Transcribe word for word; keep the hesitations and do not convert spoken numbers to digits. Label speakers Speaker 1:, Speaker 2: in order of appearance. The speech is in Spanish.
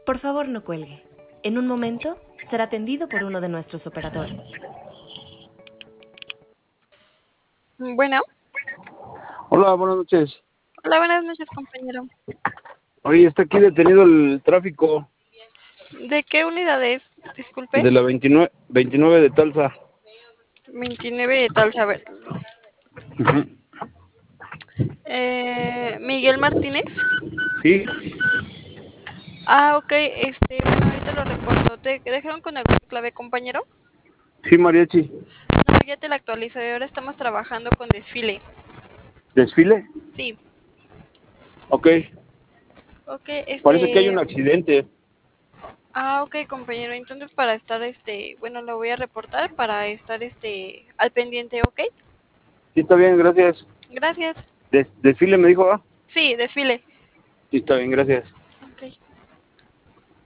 Speaker 1: Por favor, no cuelgue. En un momento será atendido por uno de nuestros operadores.
Speaker 2: Bueno,
Speaker 3: Hola, buenas noches.
Speaker 2: hola, buenas noches, compañero.
Speaker 3: Oye, está aquí detenido el tráfico
Speaker 2: ¿De qué unidad es? Disculpe.
Speaker 3: de la veintinueve, veintinueve de Talsa.
Speaker 2: veintinueve de tal saber.
Speaker 3: Ujú.
Speaker 2: Eh, Miguel Martínez.
Speaker 3: Sí,
Speaker 2: Ah, ok, este, bueno, ahorita lo reporto. ¿Te dejaron con alguna clave, compañero?
Speaker 3: sí, mariachi.
Speaker 2: No, ya te la actualicé. Ahora estamos trabajando con desfile.
Speaker 3: ¿Desfile?
Speaker 2: Sí,
Speaker 3: Ok.
Speaker 2: ok,
Speaker 3: Parece que hay
Speaker 2: este.
Speaker 3: un accidente.
Speaker 2: Ah, ok, compañero. Entonces, para estar, este, bueno, lo voy a reportar para estar, este, al pendiente, ¿ok?
Speaker 3: Sí, está bien, gracias.
Speaker 2: Gracias.
Speaker 3: Des- desfile me dijo, ¿ah?
Speaker 2: Sí, desfile.
Speaker 3: Sí, está bien, gracias.